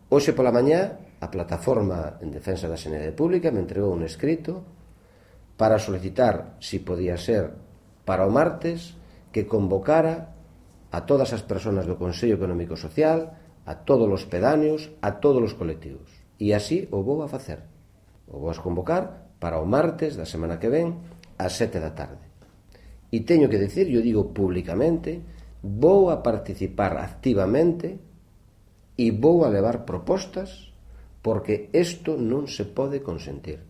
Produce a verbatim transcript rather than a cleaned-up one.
Hoxe pola mañá, a Plataforma en Defensa da Sanidade Pública me entregou un escrito para solicitar, si podía ser, para o martes, que convocara a todas as persoas do Consello Económico e Social, a todos os pedáneos, a todos os colectivos. E así o vou a facer. O vou a convocar para o martes da semana que ven, ás sete da tarde. E teño que decir, eu digo públicamente, vou a participar activamente e vou a levar propostas porque isto non se pode consentir.